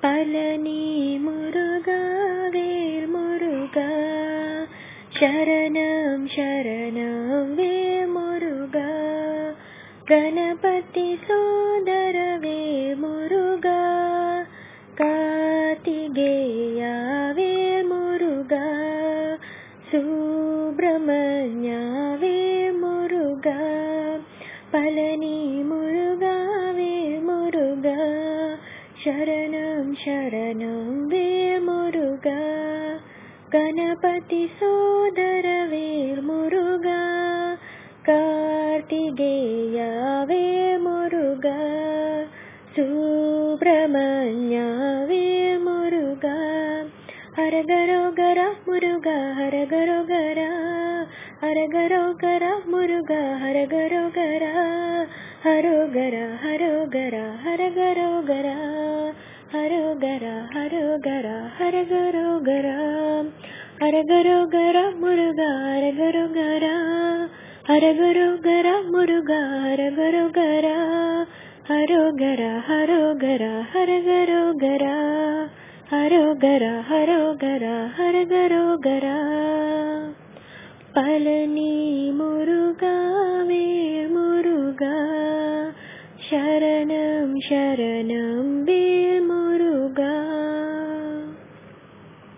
பழனி முருகா வேல் முருகா சரணம் சரணம் வேல் முருகா கணபதி சோதர வேல் முருகா கார்த்திகேயா வேல் முருகா சுப்பிரமணியா வேல் முருகா பழனி முருகா வேல் முருகா சரணம் சரணம் வேல் முருகா கணபதி சோதர வேல் முருகா கார்த்திகேயா வேல் முருகா சுப்பிரமணியா வேல் முருகா ஹரகரோகரா முருகா ஹரகரோகரா ஹரகரோகரா முருகா ஹரகரோகரா ஹரோகரா ஹரோகரா ஹரகரோகரா ஹரோகரா ஹரோகரா ஹரகரோகரா ஹரகரோகரா முருகா ஹரகரோகரா ஹரகரோகரா முருகா ஹரகரோகரா ஹரோகரா ஹரோகரா ஹரகரோகரா ஹரோகரா ஹரோகரா ஹரகரோகரா பழனி முருகா வேல் முருகா சரணம் சரணம்